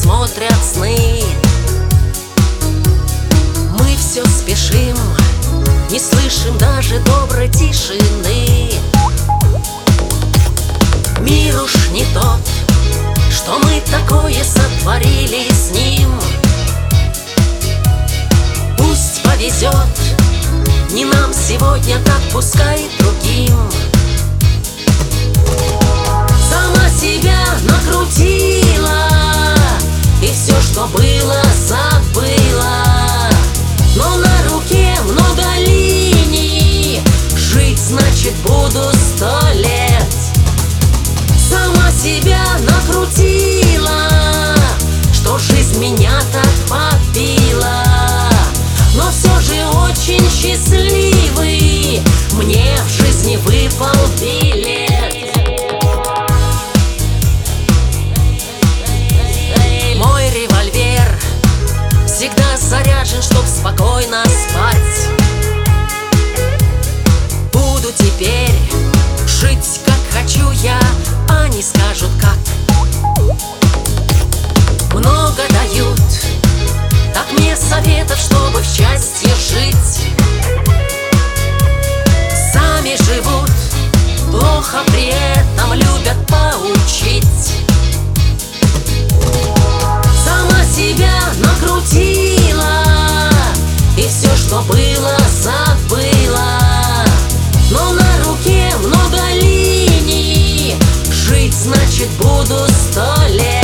смотрят сны. Мы все спешим, не слышим даже доброй тишины. Мир уж не тот, что мы такое сотворили с ним. Пусть повезет, не нам сегодня, так пускай другим. Сама себя накрутила и все, что было, забыла. Но на руке много линий, жить значит буду 100 лет. Сама себя накрутила, что жизнь меня так побила. Но все же очень счастливый мне в жизни выпал билет. Мой револьвер всегда заряжен, чтоб спокойно спать. Буду теперь жить как хочу я, они скажут как. Много дают, так мне советов, чтобы в счастье жить. Сами живут, плохо при этом любят поучить. Сама себя накрутила и все, что было, забыла. Но на руке много линий, жить значит буду 100 лет.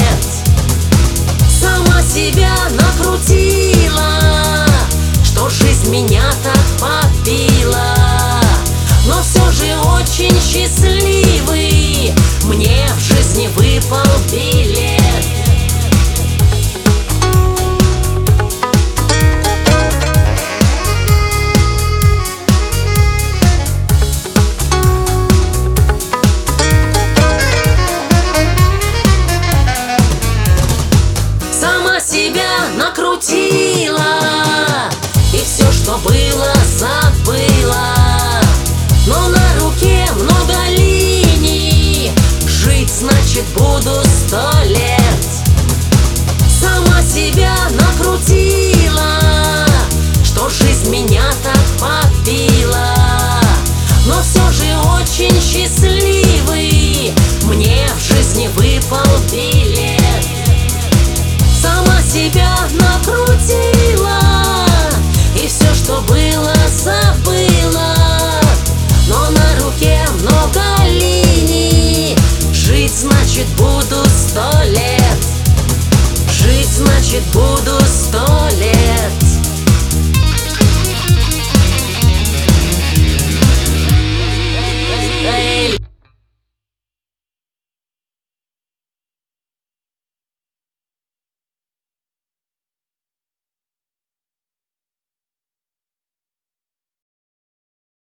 Сама себя накрутила, что жизнь меня так побила. Но все же очень счастливый мне в жизни выпал билет. Себя накрутила и все, что было, забыла. Но на руке много линий, жить значит буду 100 лет. Сама себя накрутила, что жизнь меня так побила. Но все же очень счастливый мне в жизни выпал билет. Сама себя накрутила и все, что было, забыла. Но на руке много линий, жить значит буду 100 лет. Жить значит буду 100 лет.